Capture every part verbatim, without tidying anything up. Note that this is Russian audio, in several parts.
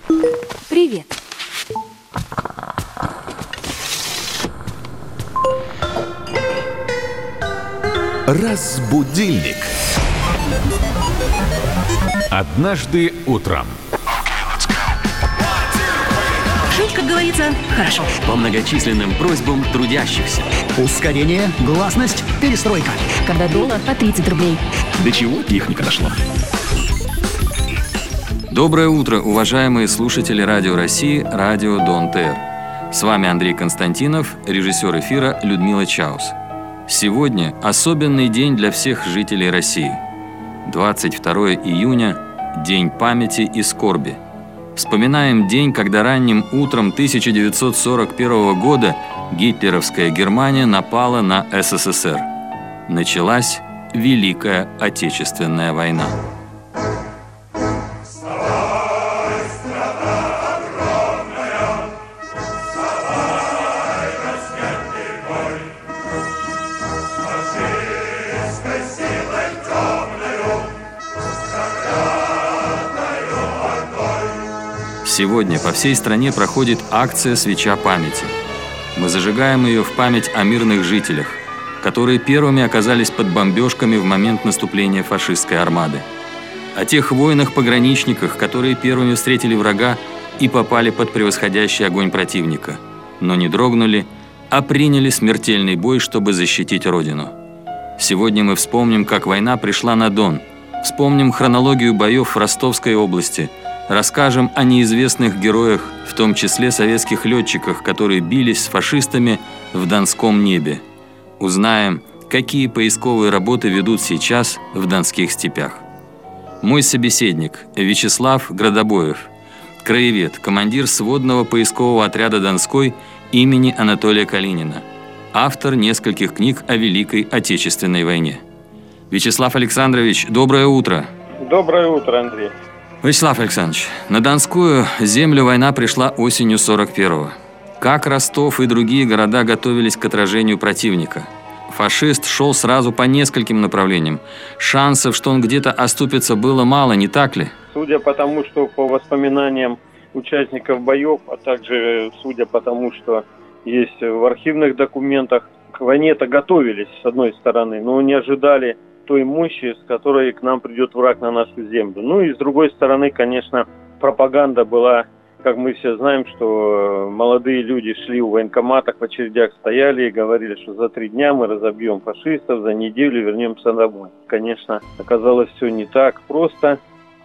Привет. Разбудильник. Однажды утром. Жить, как говорится, хорошо. По многочисленным просьбам трудящихся. Ускорение, гласность, перестройка. Когда доллар по тридцать рублей. До чего техника дошла. Доброе утро, уважаемые слушатели Радио России, Радио Дон ТР. С вами Андрей Константинов, режиссер эфира Людмила Чаус. Сегодня особенный день для всех жителей России. двадцать второе июня – День памяти и скорби. Вспоминаем день, когда ранним утром тысяча девятьсот сорок первого года гитлеровская Германия напала на СССР. Началась Великая Отечественная война. Сегодня по всей стране проходит акция «Свеча памяти». Мы зажигаем ее в память о мирных жителях, которые первыми оказались под бомбежками в момент наступления фашистской армады. О тех воинах-пограничниках, которые первыми встретили врага и попали под превосходящий огонь противника, но не дрогнули, а приняли смертельный бой, чтобы защитить Родину. Сегодня мы вспомним, как война пришла на Дон, вспомним хронологию боев в Ростовской области, расскажем о неизвестных героях, в том числе советских летчиках, которые бились с фашистами в Донском небе. Узнаем, какие поисковые работы ведут сейчас в донских степях. Мой собеседник Вячеслав Градобоев, краевед, командир сводного поискового отряда «Донской» имени Анатолия Калинина, автор нескольких книг о Великой Отечественной войне. Вячеслав Александрович, доброе утро. Доброе утро, Андрей. Вячеслав Александрович, на Донскую землю война пришла осенью сорок первого. Как Ростов и другие города готовились к отражению противника? Фашист шел сразу по нескольким направлениям. Шансов, что он где-то оступится, было мало, не так ли? Судя по тому, что по воспоминаниям участников боев, а также судя по тому, что есть в архивных документах, к войне-то готовились, с одной стороны, но не ожидали той мощи, с которой к нам придет враг на нашу землю. Ну и с другой стороны, конечно, пропаганда была, как мы все знаем, что молодые люди шли у военкоматов, в очередях стояли и говорили, что за три дня мы разобьем фашистов, за неделю вернемся домой. Конечно, оказалось все не так просто,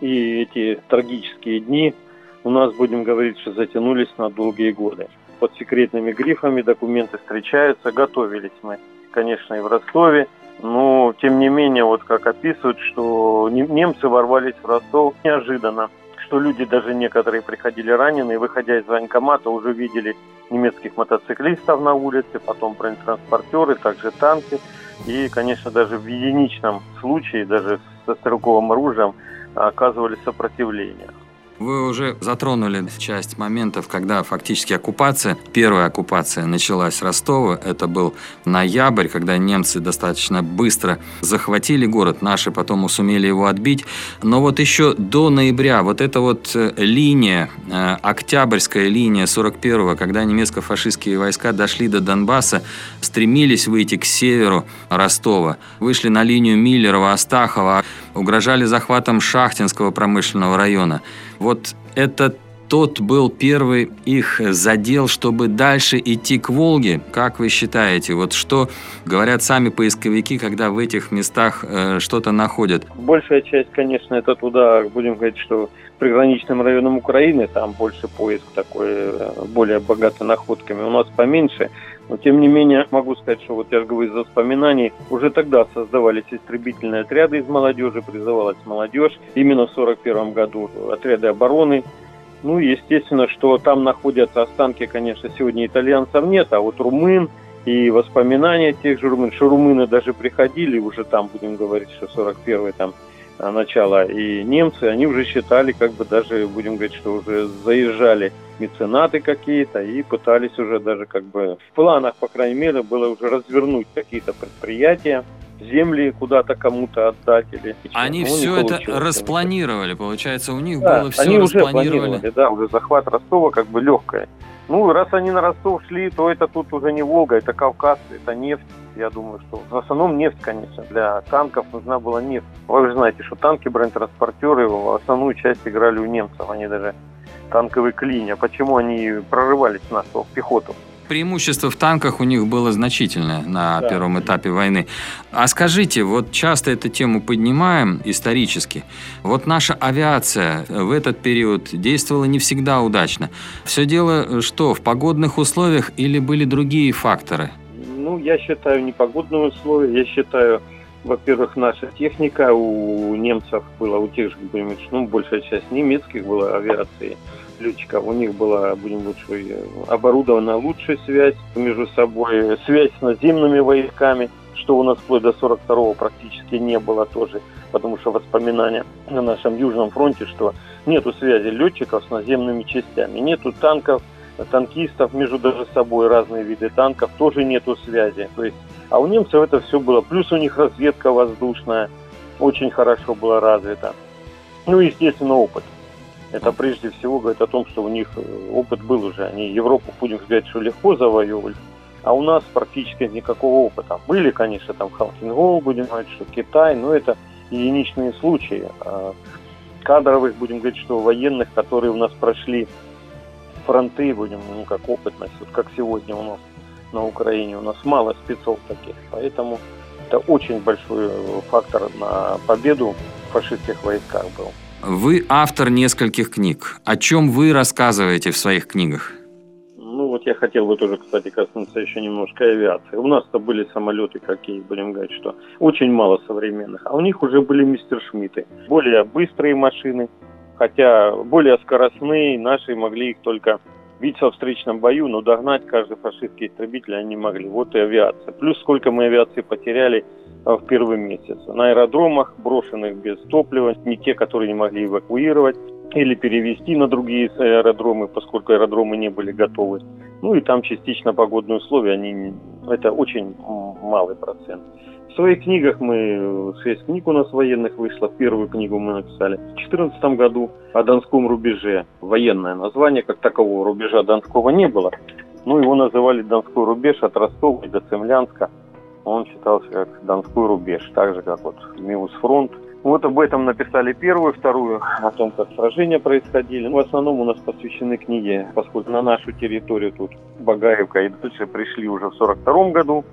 и эти трагические дни у нас, будем говорить, что затянулись на долгие годы. Под секретными грифами документы встречаются, готовились мы, конечно, и в Ростове. Но, тем не менее, вот как описывают, что немцы ворвались в Ростов неожиданно, что люди, даже некоторые приходили раненые, выходя из военкомата, уже видели немецких мотоциклистов на улице, потом бронетранспортеры, также танки. И, конечно, даже в единичном случае, даже со стрелковым оружием, оказывали сопротивление. Вы уже затронули часть моментов, когда фактически оккупация, первая оккупация началась Ростова. Это был ноябрь, когда немцы достаточно быстро захватили город. Наши потом сумели его отбить. Но вот еще до ноября вот эта вот линия, октябрьская линия сорок первого, когда немецко-фашистские войска дошли до Донбасса, стремились выйти к северу Ростова, вышли на линию Миллерово-Астахова, угрожали захватом Шахтинского промышленного района. Вот это тот был первый их задел, чтобы дальше идти к Волге. Как вы считаете, вот что говорят сами поисковики, когда в этих местах э, что-то находят? Большая часть, конечно, это туда, будем говорить, что приграничным районам Украины, там больше поиск такой, более богатый находками. У нас поменьше. Но, тем не менее, могу сказать, что вот я же говорю, из воспоминаний, уже тогда создавались истребительные отряды из молодежи, призывалась молодежь. Именно в сорок первом году отряды обороны. Ну, естественно, что там находятся останки, конечно, сегодня итальянцев нет, а вот румын и воспоминания тех же румын, что румыны даже приходили, уже там, будем говорить, что сорок первый там начало, и немцы, они уже считали, как бы даже, будем говорить, что уже заезжали меценаты какие-то и пытались уже даже как бы в планах, по крайней мере, было уже развернуть какие-то предприятия земли куда-то кому-то отдать. Или... Они ну, все это распланировали, получается, у них да, было все они уже распланировали. планировали, да, уже захват Ростова как бы легкое. Ну, раз они на Ростов шли, то это тут уже не Волга, это Кавказ, это нефть. Я думаю, что в основном нефть, конечно. Для танков нужна была нефть. Вы же знаете, что танки, бронетранспортеры в основную часть играли у немцев. Они даже танковые клинья. Почему они прорывались на в пехоту? Преимущество в танках у них было значительное на да. первом этапе войны. А скажите, вот часто эту тему поднимаем исторически. Вот наша авиация в этот период действовала не всегда удачно. Все дело что, в погодных условиях или были другие факторы? Ну, я считаю, не погодные условия. Я считаю, во-первых, наша техника у немцев была, у тех же, ну, большая часть немецких была авиации, летчиков. У них была, будем лучше, оборудована лучшая связь между собой, связь с наземными войсками, что у нас вплоть до сорок второго практически не было тоже, потому что воспоминания на нашем Южном фронте, что нету связи летчиков с наземными частями, нету танков, танкистов между даже собой, разные виды танков, тоже нету связи. То есть, а у немцев это все было. Плюс у них разведка воздушная очень хорошо была развита. Ну и, естественно, опыт. Это прежде всего говорит о том, что у них опыт был уже. Они Европу, будем сказать, что легко завоевывали, а у нас практически никакого опыта. Были, конечно, там Халкингол, будем говорить, что Китай, но это единичные случаи. Кадровых, будем говорить, что военных, которые у нас прошли фронты, будем, ну, как опытность, вот как сегодня у нас на Украине, у нас мало спецов таких, поэтому это очень большой фактор на победу в фашистских войсках был. Вы автор нескольких книг. О чем вы рассказываете в своих книгах? Ну вот я хотел бы тоже, кстати, коснуться еще немножко авиации. У нас-то были самолеты какие, будем говорить, что очень мало современных, а у них уже были мистершмитты. Более быстрые машины, хотя более скоростные, наши могли их только биться в встречном бою, но догнать каждый фашистский истребитель они не могли. Вот и авиация. Плюс сколько мы авиации потеряли в первый месяц. На аэродромах, брошенных без топлива, не те, которые не могли эвакуировать или перевести на другие аэродромы, поскольку аэродромы не были готовы. Ну и там частично погодные условия, они, это очень малый процент. В своих книгах мы, шесть книг у нас военных вышло, первую книгу мы написали в две тысячи четырнадцатом году о Донском рубеже. Военное название, как такового рубежа Донского не было, но его называли Донской рубеж от Ростова до Цимлянска. Он считался как Донской рубеж, так же как вот Миусфронт. Вот об этом написали первую, вторую, о том, как сражения происходили. В основном у нас посвящены книги, поскольку на нашу территорию тут Багаевка и дальше пришли уже в сорок втором году.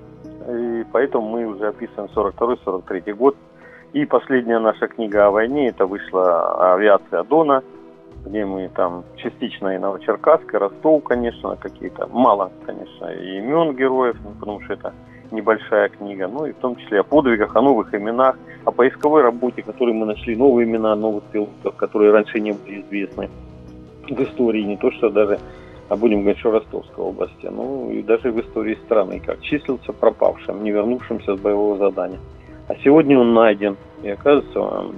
И поэтому мы уже описываем сорок второй — сорок третий год. И последняя наша книга о войне, это вышла «Авиация Дона», где мы там частично и Новочеркасск, и Ростов, конечно, какие-то, мало, конечно, и имен героев, потому что это небольшая книга, ну и в том числе о подвигах, о новых именах, о поисковой работе, которые мы нашли, новые имена новых пилотов, которые раньше не были известны в истории, не то что даже, а будем говорить, что Ростовской области, ну и даже в истории страны, как числился пропавшим, не вернувшимся с боевого задания. А сегодня он найден, и оказывается, он,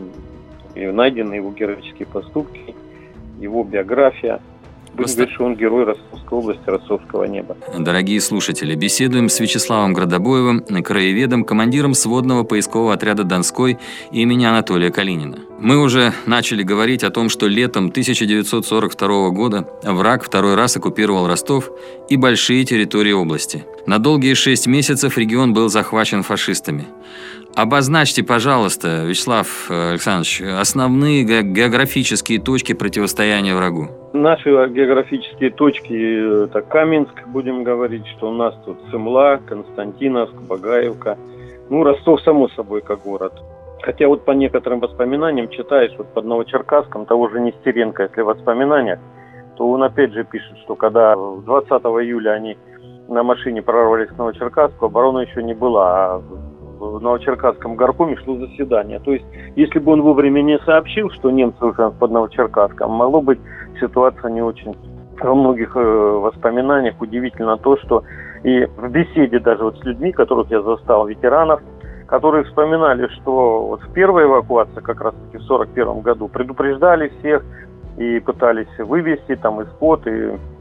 и найдены его героические поступки, его биография. Будем Просто... говорить, что он герой Ростовской области, Ростовского неба. Дорогие слушатели, беседуем с Вячеславом Градобоевым, краеведом, командиром сводного поискового отряда «Донской» имени Анатолия Калинина. Мы уже начали говорить о том, что летом тысяча девятьсот сорок второго года враг второй раз оккупировал Ростов и большие территории области. На долгие шесть месяцев регион был захвачен фашистами. Обозначьте, пожалуйста, Вячеслав Александрович, основные географические точки противостояния врагу. Наши географические точки – это Каменск, будем говорить, что у нас тут Цимла, Константиновск, Багаевка. Ну, Ростов, само собой, как город. Хотя вот по некоторым воспоминаниям читаешь, вот под Новочеркасском того же Нестеренко, если в воспоминаниях, то он опять же пишет, что когда двадцатого июля они на машине прорвались к Новочеркасску, оборона еще не была, а в Новочеркасском горкоме шло заседание. То есть, если бы он вовремя не сообщил, что немцы уже под Новочеркасском, могло быть ситуация не очень. Во многих э, воспоминаниях удивительно то, что и в беседе даже вот с людьми, которых я застал, ветеранов, которые вспоминали, что вот в первой эвакуации, как раз таки в сорок первом году, предупреждали всех и пытались вывести там из-под, и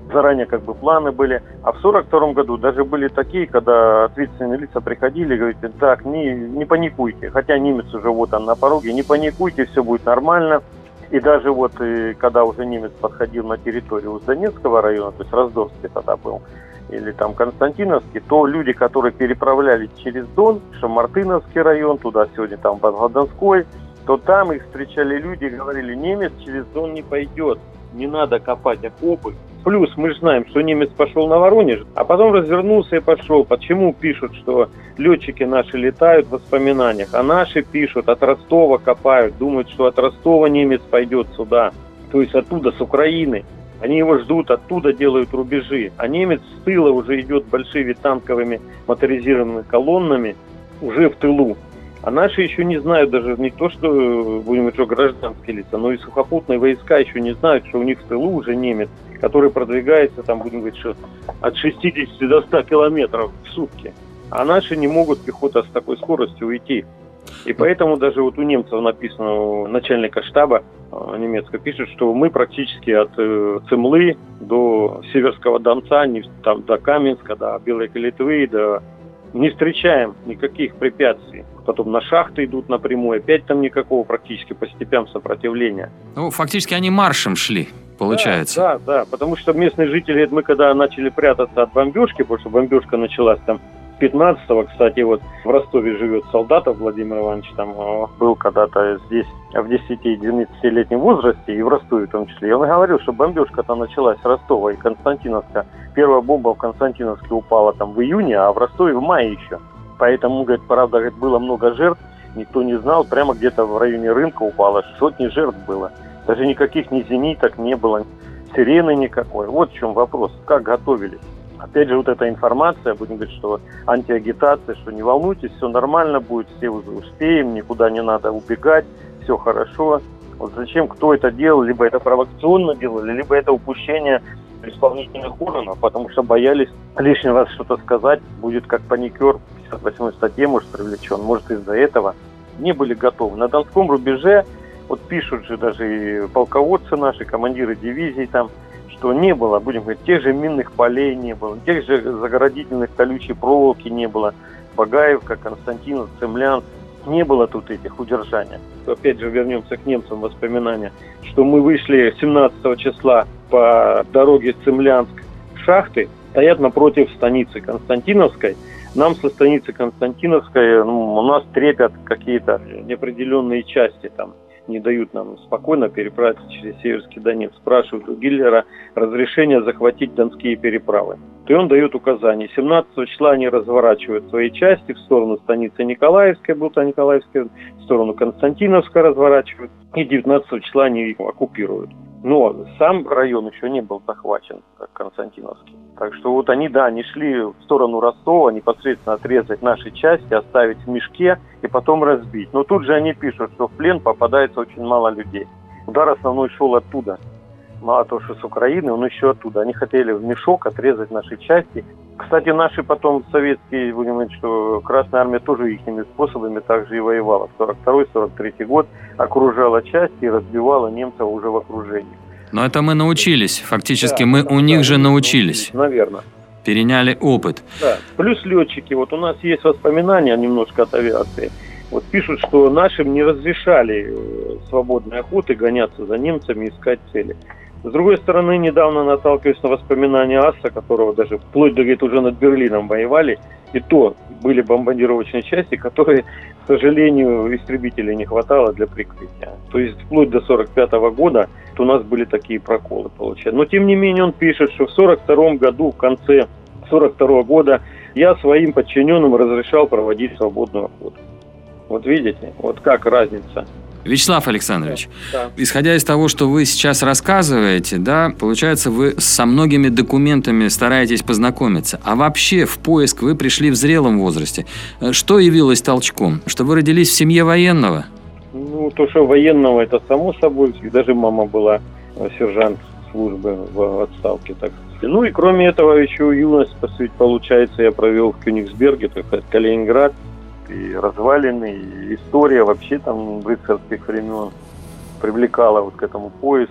заранее как бы планы были. А в сорок втором году даже были такие, когда ответственные лица приходили и говорили: так, не, не паникуйте, хотя немец уже вот он на пороге, не паникуйте, все будет нормально. И даже вот, и когда уже немец подходил на территорию Донецкого района, то есть Раздорский тогда был, или там Константиновский, то люди, которые переправлялись через Дон, Шамартыновский район, туда сегодня там Бангладонской, то там их встречали люди и говорили: немец через Дон не пойдет, не надо копать окопы. Плюс мы же знаем, что немец пошел на Воронеж, а потом развернулся и пошел. Почему пишут, что летчики наши летают в воспоминаниях, а наши пишут, от Ростова копают, думают, что от Ростова немец пойдет сюда, то есть оттуда, с Украины. Они его ждут, оттуда делают рубежи. А немец с тыла уже идет большими танковыми моторизированными колоннами уже в тылу. А наши еще не знают даже не то, что, будем говорить, что гражданские лица, но и сухопутные войска еще не знают, что у них в тылу уже немец, который продвигается, там, будем говорить, что от шестидесяти до ста километров в сутки. А наши не могут, пехота, с такой скоростью уйти. И поэтому даже вот у немцев написано, у начальника штаба немецкого пишет, что мы практически от э, Цимлы до Северского Донца, не, там, до Каменска, до Белой Калитвы, до... не встречаем никаких препятствий. Потом на шахты идут напрямую, опять там никакого практически по степям сопротивления. Ну, фактически они маршем шли, получается. Да, да, да, потому что местные жители, мы когда начали прятаться от бомбежки, потому что бомбежка началась там пятнадцатого, кстати, вот в Ростове живет Солдатов Владимир Иванович, там был когда-то здесь в десяти-двенадцатилетнем возрасте, и в Ростове в том числе. И он говорил, что бомбежка-то началась с Ростова и Константиновска. Первая бомба в Константиновске упала там в июне, а в Ростове в мае еще. Поэтому, говорит, правда, говорит, было много жертв, никто не знал, прямо где-то в районе рынка упало, сотни жертв было. Даже никаких ни зениток не было, сирены никакой. Вот в чем вопрос, как готовились. Опять же, вот эта информация, будем говорить, что антиагитация, что не волнуйтесь, все нормально будет, все уже успеем, никуда не надо убегать, все хорошо. Вот зачем, кто это делал, либо это провокационно делали, либо это упущение исполнительных органов, потому что боялись лишний раз что-то сказать, будет как паникер, в пятьдесят восьмой статье может привлечен, может из-за этого. Не были готовы. На Донском рубеже, вот пишут же даже и полководцы наши, командиры дивизий там, что не было, будем говорить, тех же минных полей не было, тех же заградительных колючей проволоки не было, Багаевка, Константинов, Цемлянск, не было тут этих удержаний. Опять же вернемся к немцам воспоминания, что мы вышли семнадцатого числа по дороге Цемлянск шахты, стоят напротив станицы Константиновской. Нам со станицы Константиновской, ну, у нас трепят какие-то неопределенные части там, не дают нам спокойно переправиться через Северский Донец. Спрашивают у Гиллера разрешение захватить донские переправы. И он дает указания. семнадцатого числа они разворачивают свои части в сторону станицы Николаевской, Булта Николаевская, в сторону Константиновска разворачивают. И девятнадцатого числа они их оккупируют. Но сам район еще не был захвачен, как Константиновский. Так что вот они, да, они шли в сторону Ростова, непосредственно отрезать наши части, оставить в мешке и потом разбить. Но тут же они пишут, что в плен попадается очень мало людей. Удар основной шел оттуда. Мало того, что с Украины, он еще оттуда. Они хотели в мешок отрезать наши части. Кстати, наши потом советские, будем говорить, что Красная Армия тоже ихними способами также и воевала. В сорок второй — сорок третий год окружала части и разбивала немцев уже в окружении. Но это мы научились. Фактически да, мы да, у них да, же научились. Наверное. Переняли опыт. Да. Плюс летчики. Вот у нас есть воспоминания немножко от авиации. Вот пишут, что нашим не разрешали свободной охоты гоняться за немцами и искать цели. С другой стороны, недавно наталкиваюсь на воспоминания АСА, которого даже вплоть до, говорит, уже над Берлином воевали. И то были бомбардировочные части, которые, к сожалению, истребителей не хватало для прикрытия. То есть вплоть до сорок пятого года у нас были такие проколы, получается. Но тем не менее он пишет, что в сорок втором году, в конце сорок второго года, я своим подчиненным разрешал проводить свободную охоту. Вот видите, вот как разница. Вячеслав Александрович, да. Исходя из того, что вы сейчас рассказываете, да, получается, вы со многими документами стараетесь познакомиться. А вообще в поиск вы пришли в зрелом возрасте. Что явилось толчком? Что вы родились в семье военного? Ну, то, что военного, это само собой. Даже мама была сержант службы в отставке, так сказать. Ну и кроме этого, еще юность, по сути, получается, я провел в Кёнигсберге, так сказать, Калининград. И развалины, и история вообще там рыцарских времен привлекала вот к этому поиску.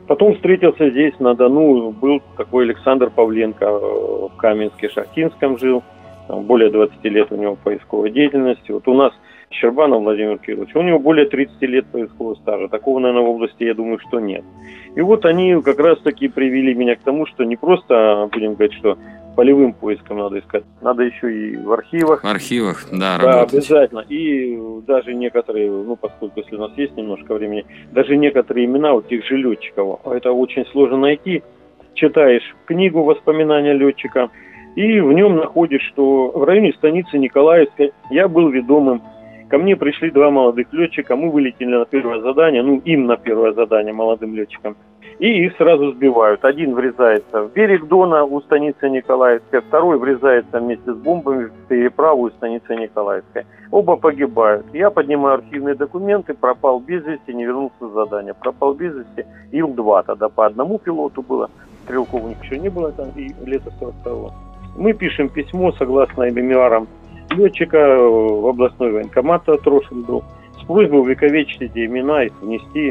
Потом встретился здесь, на Дону, был такой Александр Павленко, в Каменске, Шахтинском жил, там более двадцати лет у него поисковой деятельности. Вот у нас Щербанов Владимир Кириллович, у него более тридцати лет поискового стажа. Такого, наверное, в области, я думаю, что нет. И вот они как раз-таки привели меня к тому, что не просто, будем говорить, что полевым поиском надо искать, надо еще и в архивах. В архивах, да, Да, работать. обязательно. И даже некоторые, ну, поскольку если у нас есть немножко времени, даже некоторые имена вот тех же летчиков, это очень сложно найти. Читаешь книгу «Воспоминания летчика», и в нем находишь, что в районе станицы Николаевской я был ведомым. Ко мне пришли два молодых летчика, мы вылетели на первое задание, ну, им на первое задание, молодым летчикам, и их сразу сбивают. Один врезается в берег Дона у станицы Николаевской, второй врезается вместе с бомбами в переправу у станицы Николаевской. Оба погибают. Я поднимаю архивные документы, пропал без вести, не вернулся с задания. Пропал без вести Ил два, тогда по одному пилоту было, стрелков у них еще не было, там, и лето сорок второго. Мы пишем письмо, согласно мемуарам летчика, в областной военкомат Трошин был, с просьбой увековечить эти имена и внести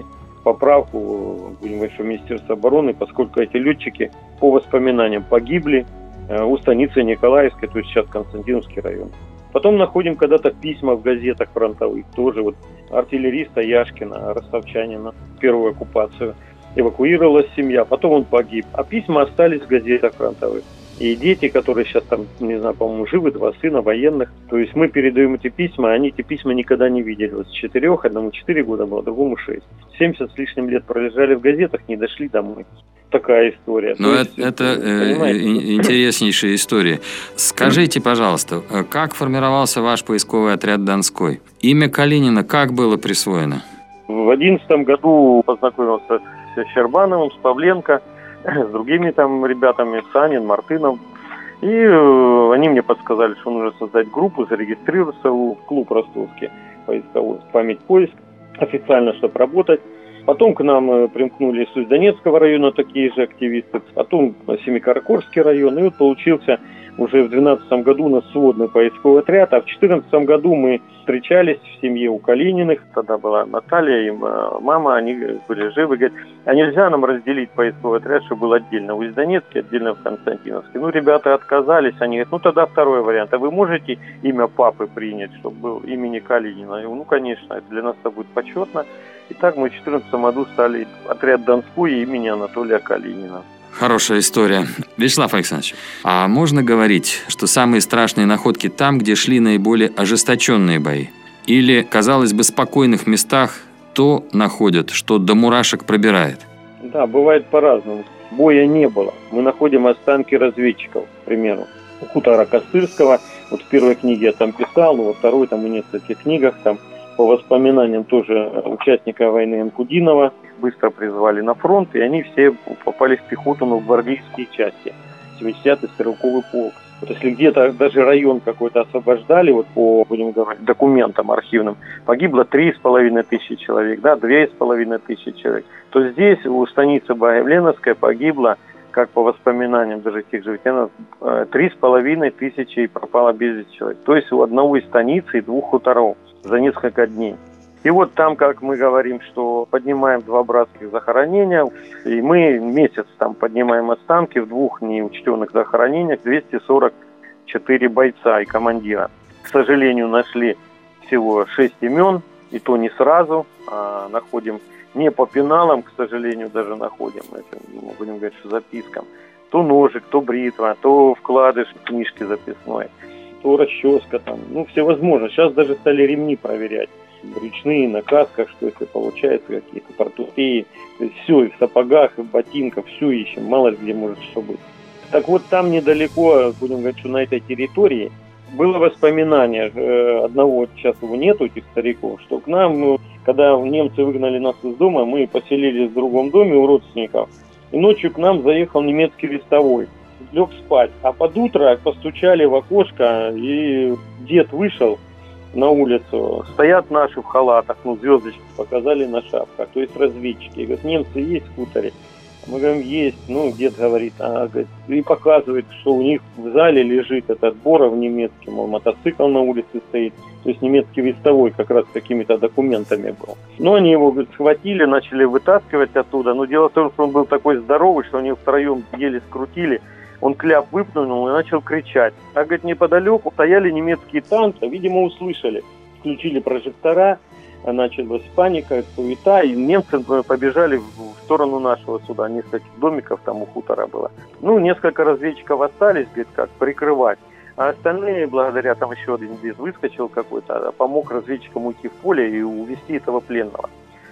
поправку, будем говорить, в Министерство обороны, поскольку эти летчики, по воспоминаниям, погибли у станицы Николаевской, то есть сейчас Константиновский район. Потом находим когда-то письма в газетах фронтовых, тоже вот артиллериста Яшкина, ростовчанина, в первую оккупацию. Эвакуировалась семья, потом он погиб, а письма остались в газетах фронтовых. И дети, которые сейчас там, не знаю, по-моему, живы, два сына военных. То есть мы передаем эти письма, они эти письма никогда не видели. Вот с четырех, одному четыре года было, другому шесть. семьдесят с лишним лет пролежали в газетах, не дошли домой. Такая история. Ну, есть, это, это интереснейшая история. Скажите, пожалуйста, как формировался ваш поисковый отряд «Донской»? Имя Калинина как было присвоено? В одиннадцатом году познакомился с Щербановым, с Павленко, с другими там ребятами, Санин, Мартынов. И э, они мне подсказали, что нужно создать группу, зарегистрироваться в клуб ростовский поисковой, память поиск, официально, чтобы работать. Потом к нам э, примкнули из Усть-Донецкого района такие же активисты, потом Семикаракорский район. И вот получился уже в двенадцатом году у нас сводный поисковый отряд, а в четырнадцатом году мы встречались в семье у Калининых, тогда была Наталья и мама, они были живы, говорят, а нельзя нам разделить поисковый отряд, чтобы был отдельно в Усть-Донецке, отдельно в Константиновске. Ну, ребята отказались, они говорят, ну, тогда второй вариант, а вы можете имя папы принять, чтобы был имени Калинина? Я говорю, ну, конечно, это для нас это будет почетно. И так мы в четырнадцатом году стали отряд Донской имени Анатолия Калинина. Хорошая история. Вячеслав Александрович, а можно говорить, что самые страшные находки там, где шли наиболее ожесточенные бои? Или, казалось бы, спокойных местах то находят, что до мурашек пробирает? Да, бывает по-разному. Боя не было. Мы находим останки разведчиков, к примеру. У хутора Костырского, вот в первой книге я там писал, во второй, там, и нескольких книгах, там, по воспоминаниям тоже участника войны Анкудинова, быстро призвали на фронт, и они все попали в пехоту, но в гвардейские части, семидесятый стрелковый полк. Вот если где-то даже район какой-то освобождали, вот по, будем говорить, документам архивным, погибло три с половиной тысячи человек, да, две с половиной тысячи человек, то здесь у станицы Богоявленовской погибло, как по воспоминаниям даже тех же ветеранов, три с половиной тысячи и пропало без вести человек. То есть у одного из станицы и двух хуторов за несколько дней. И вот там, как мы говорим, что поднимаем два братских захоронения, и мы месяц там поднимаем останки в двух неучтенных захоронениях, двести сорок четыре бойца и командира. К сожалению, нашли всего шесть имен, и то не сразу, а находим не по пеналам, к сожалению, даже находим, это, будем говорить, что запискам. То ножик, то бритва, то вкладыш в книжке записной, то расческа там, ну, всевозможно. Сейчас даже стали ремни проверять. Брючные, на касках, что если получается, какие-то портупеи, все, и в сапогах, и в ботинках, все ищем, мало ли где может что быть. Так вот, там недалеко, будем говорить, что на этой территории, было воспоминание одного, сейчас его нету, этих стариков, что к нам, когда немцы выгнали нас из дома, мы поселились в другом доме у родственников, и ночью к нам заехал немецкий вестовой, лег спать, а под утро постучали в окошко, и дед вышел на улицу, стоят наши в халатах, ну, звездочки показали на шапках, то есть разведчики. И говорят, немцы есть в хуторе? Мы говорим, есть. Ну, дед говорит, а, говорит, и показывает, что у них в зале лежит этот Боров немецкий, мол, мотоцикл на улице стоит, То есть немецкий вестовой как раз с какими-то документами был. Ну, они его, говорит, схватили, начали вытаскивать оттуда. Но дело в том, что он был такой здоровый, что они втроем еле скрутили. Он кляп выплюнул и начал кричать. А, говорит, неподалеку стояли немецкие танки, видимо, услышали. Включили прожектора, началась паника, суета, и немцы побежали в сторону нашего суда. Несколько домиков там у хутора было. Ну, несколько разведчиков остались, говорит, как прикрывать. А остальные, благодаря там еще один здесь выскочил какой-то, помог разведчикам уйти в поле и увезти этого пленного.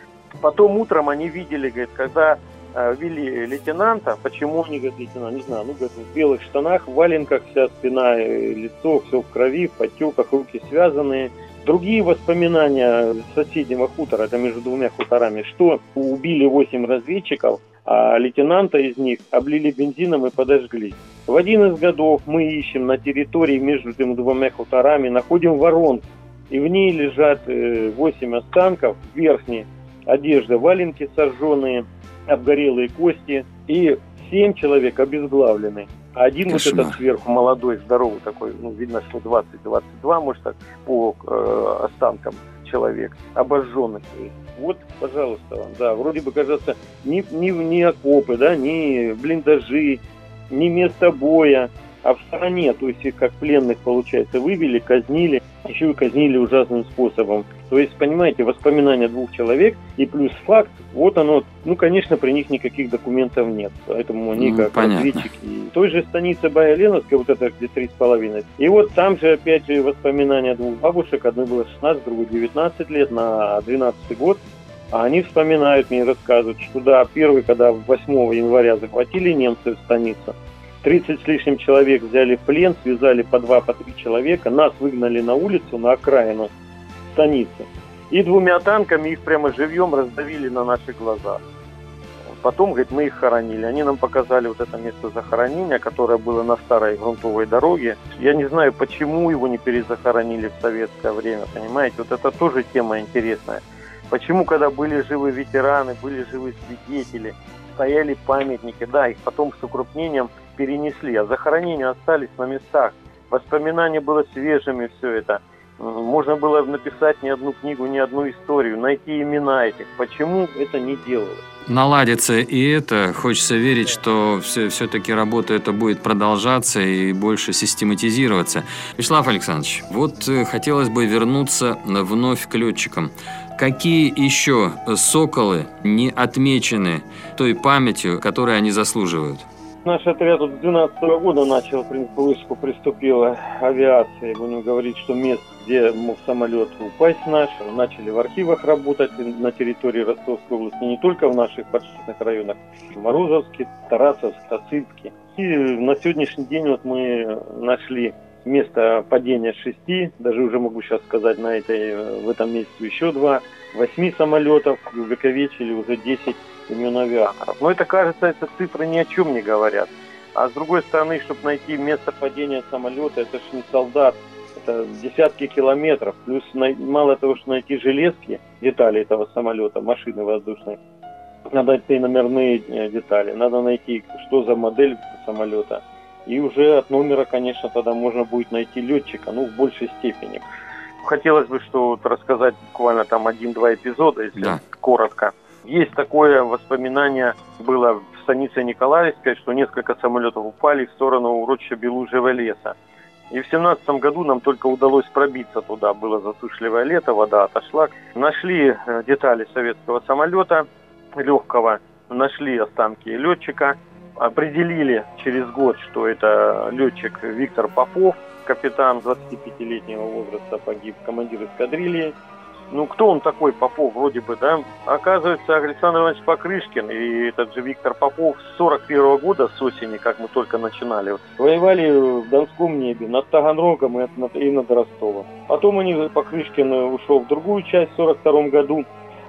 Потом утром они видели, говорит, когда э, вели лейтенанта, почему они, говорит, лейтенант, не знаю, ну, говорит, в белых штанах, в валенках, вся спина, лицо, все в крови, в потеках, руки связанные. Другие воспоминания соседнего хутора, это между двумя хуторами, что убили восемь разведчиков, а лейтенанта из них облили бензином и подожгли. В один из годов мы ищем на территории между этими двумя хуторами, находим воронку, и в ней лежат восемь останков, верхние одежда, валенки сожженные, обгорелые кости, и семь человек обезглавлены. А один Кошмар. Вот этот сверху молодой, здоровый такой, ну, видно, что двадцать-двадцать два, может, так, по э, останкам человек, обожженный. Вот, пожалуйста, вам, да, вроде бы, кажется, ни, ни, ни окопы, да, ни блиндажи, ни место боя, а в стороне, то есть их как пленных, получается, вывели, казнили, еще и казнили ужасным способом. То есть, понимаете, воспоминания двух человек и плюс факт, вот оно, ну, конечно, при них никаких документов нет, поэтому они ну, как понятно. Разведчики. В той же станице Баяленовской, вот это где три с половиной, и вот там же опять же воспоминания двух бабушек, одной было шестнадцать, другой девятнадцать лет, на двенадцатый год, а они вспоминают мне и рассказывают, что да, первый, когда восьмого января захватили немцы в станицу, тридцать с лишним человек взяли в плен, связали по два, по три человека, нас выгнали на улицу, на окраину станицы. И двумя танками их прямо живьем раздавили на наших глазах. Потом, говорит, мы их хоронили. Они нам показали вот это место захоронения, которое было на старой грунтовой дороге. Я не знаю, почему его не перезахоронили в советское время, понимаете? Вот это тоже тема интересная. Почему, когда были живы ветераны, были живы свидетели, стояли памятники, да, их потом с укрупнением перенесли, а захоронения остались на местах. Воспоминания было свежими, все это. Можно было написать не одну книгу, не одну историю, найти имена этих. Почему это не делалось? Наладится и это. Хочется верить, что все, все-таки работа эта будет продолжаться и больше систематизироваться. Вячеслав Александрович, вот хотелось бы вернуться вновь к летчикам. Какие еще соколы не отмечены той памятью, которой они заслуживают? Наш отряд вот с две тысячи двенадцатого года начал, в принципе, вышку приступила авиация. Будем говорить, что мест, где мог самолет упасть наш, начали в архивах работать на территории Ростовской области, не только в наших подшефных районах, Морозовске, Тарасовске, Тацитске. И на сегодняшний день вот мы нашли место падения шести, даже уже могу сейчас сказать, на этой, в этом месяце еще два, восьми самолетов, увековечили уже десять имен авиаторов. Но это, кажется, это цифры ни о чем не говорят. А с другой стороны, чтобы найти место падения самолета, это же не солдат, это десятки километров. Плюс мало того, что найти железки, детали этого самолета, машины воздушной, надо найти номерные детали, надо найти, что за модель самолета. И уже от номера, конечно, тогда можно будет найти летчика, ну, в большей степени. Хотелось бы, что вот рассказать буквально там один-два эпизода, если да. коротко. Есть такое воспоминание, было в станице Николаевской, что несколько самолетов упали в сторону урочища Белужьего леса. И в семнадцатом году нам только удалось пробиться туда. Было засушливое лето, вода отошла. Нашли детали советского самолета легкого, нашли останки летчика. Определили через год, что это летчик Виктор Попов, капитан двадцатипятилетнего возраста, погиб, командир эскадрильи. Ну, кто он такой, Попов, вроде бы, да? Оказывается, Александр Иванович Покрышкин и этот же Виктор Попов с сорок первого года, с осени, как мы только начинали, вот, воевали в Донском небе, над Таганрогом и над, и над Ростовом. Потом они, Покрышкин ушел в другую часть в сорок втором году,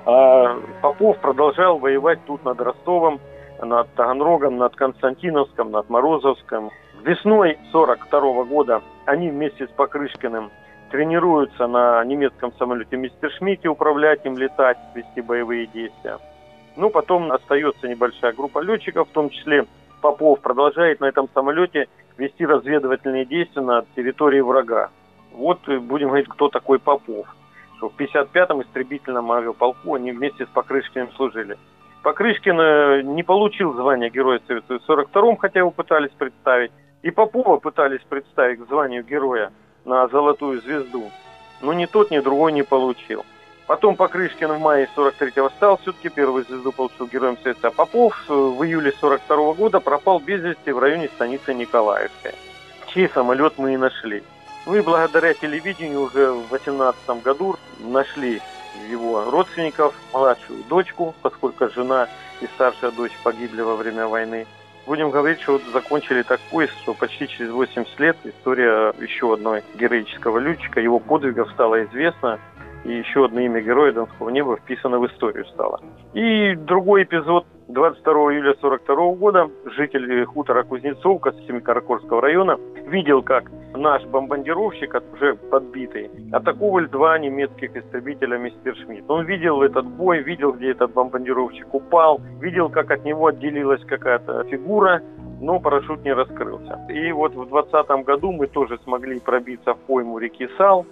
а Попов продолжал воевать тут над Ростовом, над Таганрогом, над Константиновском, над Морозовском. Весной сорок второго года они вместе с Покрышкиным тренируются на немецком самолете Мессершмитте, управлять им, летать, вести боевые действия. Ну, потом остается небольшая группа летчиков, в том числе Попов продолжает на этом самолете вести разведывательные действия на территории врага. Вот будем говорить, кто такой Попов. Что в пятьдесят пятом истребительном авиаполку они вместе с Покрышкиным служили. Покрышкин не получил звания Героя Союза в сорок втором, хотя его пытались представить. И Попова пытались представить к званию Героя на Золотую Звезду. Но ни тот, ни другой не получил. Потом Покрышкин в мае сорок третьего стал, все-таки первую звезду получил Героем Союза. А Попов в июле сорок второго года пропал без вести в районе станицы Николаевская. Чей самолет мы и нашли. Ну и благодаря телевидению уже в восемнадцатом году нашли его родственников, младшую дочку, поскольку жена и старшая дочь погибли во время войны. Будем говорить, что вот закончили так поиск, что почти через восемьдесят лет история еще одной героического летчика, его подвигов стала известна, и еще одно имя Героя Донского неба вписано в историю стало. И другой эпизод. двадцать второго июля сорок второго года житель хутора Кузнецовка Семикаракорского района видел, как наш бомбардировщик, уже подбитый, атаковали два немецких истребителя Мессершмитт. Он видел этот бой, видел, где этот бомбардировщик упал, видел, как от него отделилась какая-то фигура, но парашют не раскрылся. И вот в двадцатом году мы тоже смогли пробиться в пойму реки Сал,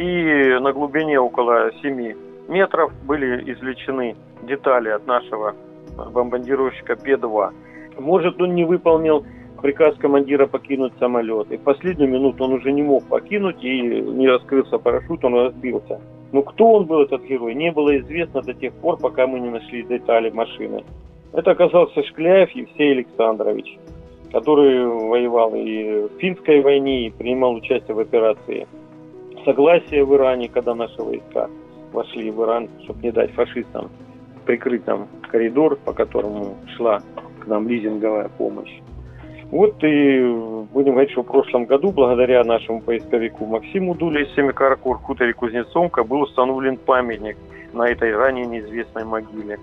и на глубине около семи метров были извлечены детали от нашего бомбардировщика Пэ два. Может, он не выполнил приказ командира покинуть самолет. И в последнюю минуту он уже не мог покинуть, и не раскрылся парашют, он разбился. Но кто он был, этот герой, не было известно до тех пор, пока мы не нашли детали машины. Это оказался Шкляев Евсей Александрович, который воевал и в Финской войне, и принимал участие в операции «Согласие» в Иране, когда наши войска вошли в Иран, чтобы не дать фашистам прикрыть там коридор, по которому шла к нам лизинговая помощь. Вот и будем говорить, что в прошлом году, благодаря нашему поисковику Максиму Дуле из Семикаракор в хуторе Кузнецовка был установлен памятник на этой ранее неизвестной могиле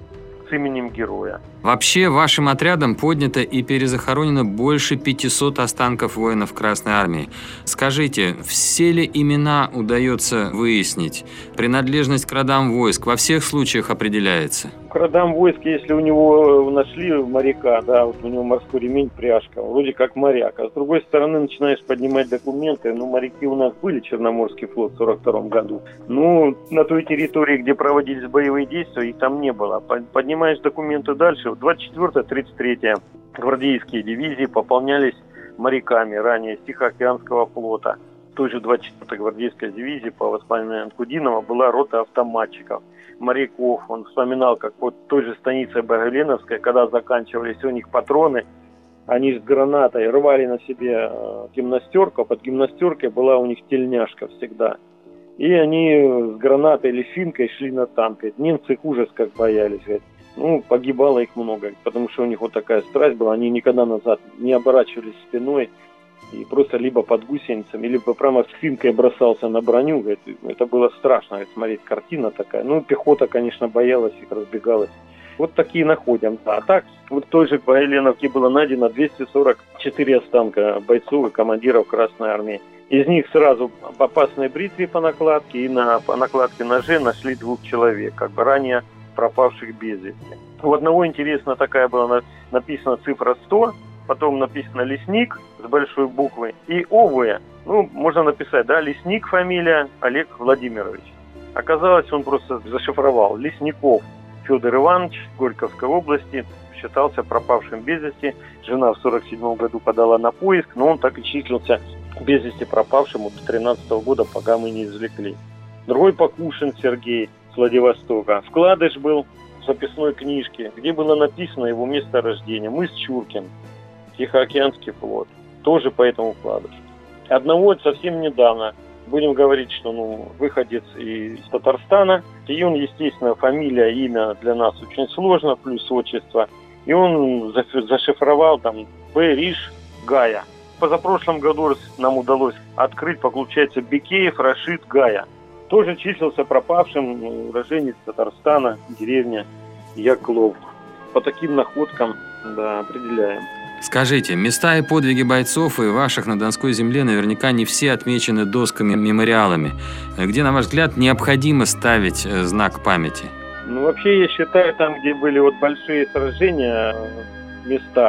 с именем героя. Вообще, вашим отрядом поднято и перезахоронено больше пятисот останков воинов Красной Армии. Скажите, все ли имена удается выяснить? Принадлежность к родам войск во всех случаях определяется? К родам войск, если у него нашли моряка, да, вот у него морской ремень, пряжка, вроде как моряк. А с другой стороны начинаешь поднимать документы, ну, моряки у нас были, Черноморский флот в сорок втором году. Ну, на той территории, где проводились боевые действия, их там не было. Поднимаешь документы дальше. двадцать четвёртая — тридцать третья гвардейские дивизии пополнялись моряками ранее с Тихоокеанского флота. В той же двадцать четвёртой гвардейской дивизии по воспоминаниям Кудинова была рота автоматчиков, моряков. Он вспоминал, как вот в той же станице Багаленовской, когда заканчивались у них патроны, они с гранатой рвали на себе гимнастерку, а под гимнастеркой была у них тельняшка всегда. И они с гранатой или финкой шли на танк. Немцы их ужас как боялись. Ну, погибало их много, потому что у них вот такая страсть была. Они никогда назад не оборачивались спиной. И просто либо под гусеницами, либо прямо с финкой бросался на броню. Это было страшно смотреть, картина такая. Ну, пехота, конечно, боялась их, разбегалась. Вот такие находим. А так, вот в той же Багаленовке было найдено двести сорок четыре останка бойцов и командиров Красной Армии. Из них сразу по опасной бритве по накладке и на по накладке ножей нашли двух человек, как бы ранее пропавших без вести. У одного, интересно, такая была написана цифра сто, потом написано «Лесник» с большой буквы и «Овуя». Ну, можно написать, да, «Лесник» фамилия Олег Владимирович. Оказалось, он просто зашифровал. Лесников Федор Иванович Горьковской области считался пропавшим без вести. Жена в сорок седьмом году подала на поиск, но он так и числился без вести пропавшим до тринадцатого года, пока мы не извлекли. Другой Покушин Сергей с Владивостока. Вкладыш был в записной книжке, где было написано его место рождения. Мыс Чуркин, Тихоокеанский флот. Тоже по этому вкладышу. Одного совсем недавно, будем говорить, что ну, выходец из Татарстана. И он, естественно, фамилия, имя для нас очень сложно, плюс отчество. И он зашифровал там Б-Риш Гая. Позапрошлом году нам удалось открыть, получается, Бекеев Рашид Гая. Тоже числился пропавшим, уроженец Татарстана, деревня Яклов. По таким находкам, да, определяем. Скажите, места и подвиги бойцов и ваших на Донской земле наверняка не все отмечены досками-мемориалами. Где, на ваш взгляд, необходимо ставить знак памяти? Ну, вообще, я считаю, там, где были вот большие сражения, места,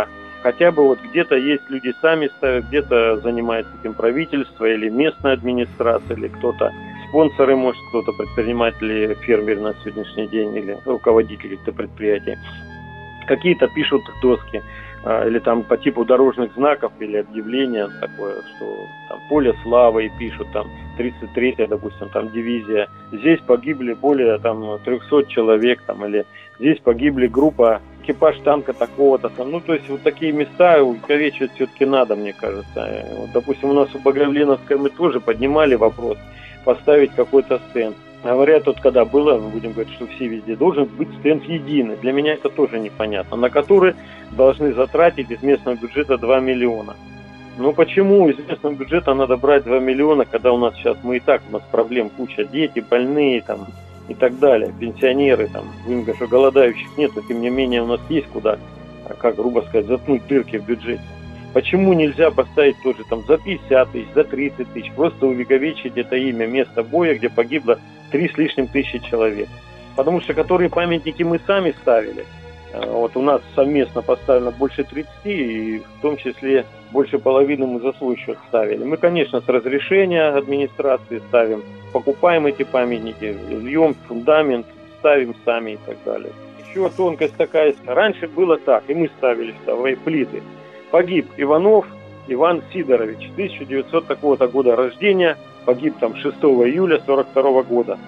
Хотя бы вот где-то есть люди сами ставят, где-то занимается этим правительство или местная администрация, или кто-то, спонсоры, может, кто-то, предприниматели, фермеры на сегодняшний день, или руководители каких-то предприятий. Какие-то пишут доски, или там по типу дорожных знаков, или объявления такое, что там поле славы, и пишут там тридцать третья, допустим, там дивизия. Здесь погибли более там трехсот человек, там, или здесь погибли группа, экипаж танка такого-то там. Ну, то есть вот такие места увековечивать все-таки надо, мне кажется. Вот, допустим, у нас у Багровленовской мы тоже поднимали вопрос поставить какой-то стенд. Говорят, тут когда было, мы будем говорить, что все везде, должен быть стенд единый. Для меня это тоже непонятно. На который должны затратить из местного бюджета два миллиона. Ну почему из местного бюджета надо брать два миллиона, когда у нас сейчас, мы и так, у нас проблем куча, дети, больные там и так далее, пенсионеры, там, будем говорить, что голодающих нет, но тем не менее у нас есть куда, как грубо сказать, заткнуть дырки в бюджете. Почему нельзя поставить тоже там за пятьдесят тысяч, за тридцать тысяч, просто увековечить это имя, место боя, где погибло три с лишним тысячи человек. Потому что которые памятники мы сами ставили, вот у нас совместно поставлено больше тридцати, и в том числе больше половины мы за свой счет ставили. Мы, конечно, с разрешения администрации ставим, покупаем эти памятники, льем фундамент, ставим сами и так далее. Еще тонкость такая, раньше было так, и мы ставили свои плиты. Погиб Иванов Иван Сидорович, тысяча девятисотого такого-то года рождения, погиб там шестого июля сорок второго года.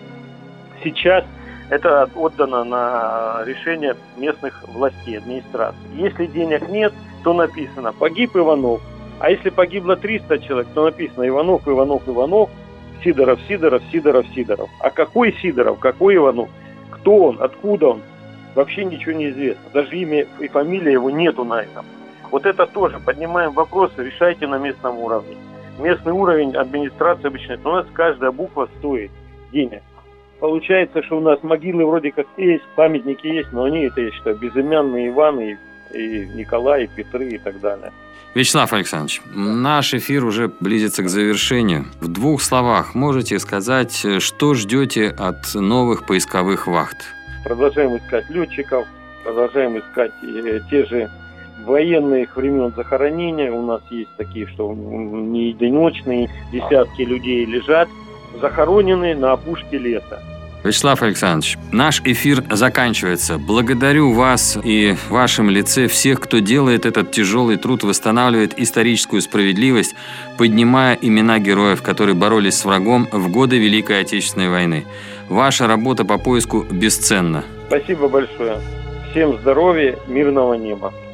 Сейчас это отдано на решение местных властей, администрации. Если денег нет, то написано «погиб Иванов». А если погибло триста человек, то написано «Иванов, Иванов, Иванов, Сидоров, Сидоров, Сидоров, Сидоров». А какой Сидоров, какой Иванов, кто он, откуда он, вообще ничего не известно. Даже имя и фамилия его нету на этом. Вот это тоже поднимаем вопросы, решайте на местном уровне. Местный уровень администрации обычно, у нас каждая буква стоит денег. Получается, что у нас могилы вроде как есть, памятники есть, но они, это я считаю, безымянные Иваны, и Николай, и Петры и так далее. Вячеслав Александрович, наш эфир уже близится к завершению. В двух словах можете сказать, что ждете от новых поисковых вахт? Продолжаем искать летчиков, продолжаем искать те же военных времен захоронения. У нас есть такие, что не одиночные, десятки людей лежат, захоронены на опушке леса. Вячеслав Александрович, наш эфир заканчивается. Благодарю вас и в вашем лице всех, кто делает этот тяжелый труд, восстанавливает историческую справедливость, поднимая имена героев, которые боролись с врагом в годы Великой Отечественной войны. Ваша работа по поиску бесценна. Спасибо большое. Всем здоровья, мирного неба.